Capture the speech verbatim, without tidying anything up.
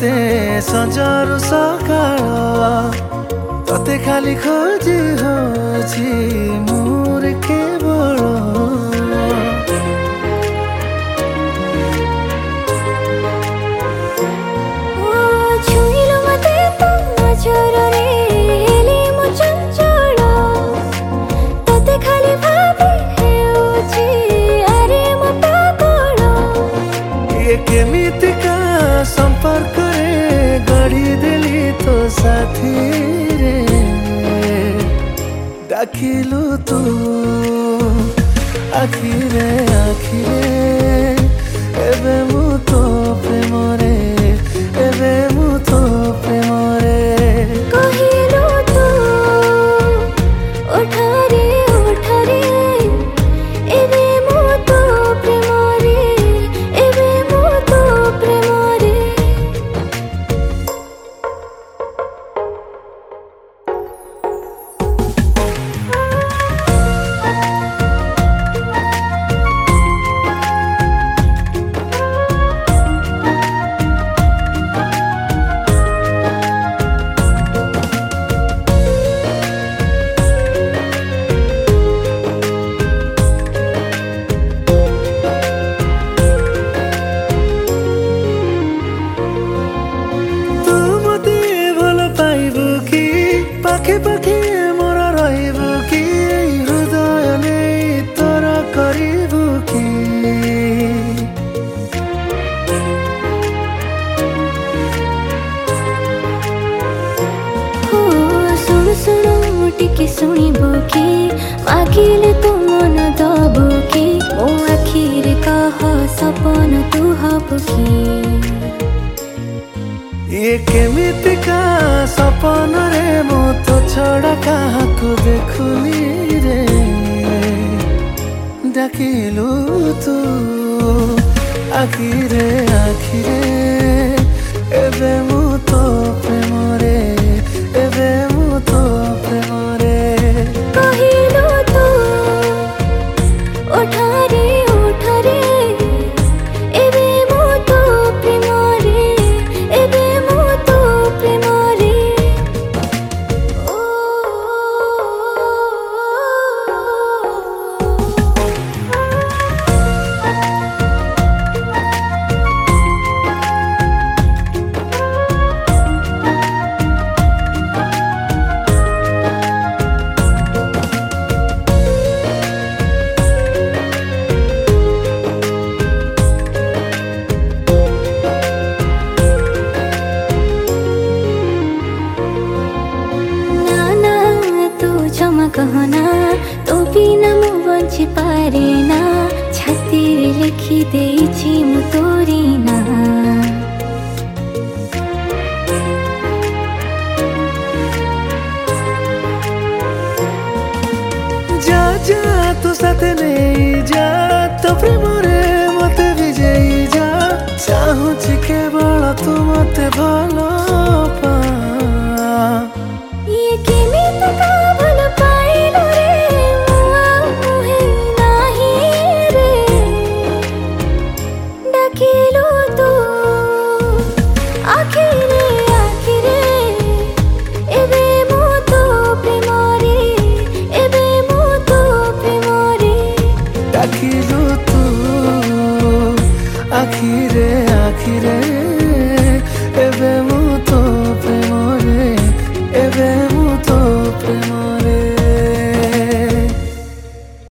मते संजारु सकाळ तते खाली खोजी होची मोर केवल केमितिका संपर्क रे गढ़ी देली तो साथी रे डाकिलु तू आखिरे आखिरे एबे मु तो प्रेम रे एबे मु तो प्रेम रे कहिलु तू उठारे उठारे एबे मु तो प्रेम रे एबे मु तो प्रेम रे पाखे पाखे मोर रहिबु कि हृदय नै तोर करिबु कि हो सुन सुन टिके सुनिबु कि मागिले तू मन दबु कि मो आखिर कह सपन तू हबु कि ये केमितिका सपन रे मो तो छड़ा काहाकु देखुनी रे डाकिलु तू आखिरे आखिरे एबे मु तो प्रेम रे एबे मु तो प्रेम रे कहिलु तू उठारे उठारे एबे मु तो प्रेम रे एबे मु तो प्रेम रे ओ कहना तो बिना मु बंची पारे ना छाती लिखी देछि मु तोरी ना जा जा तू साथ नहीं जा तो प्रेम रे मते भी जा चाहूँ केवल तू मते भलो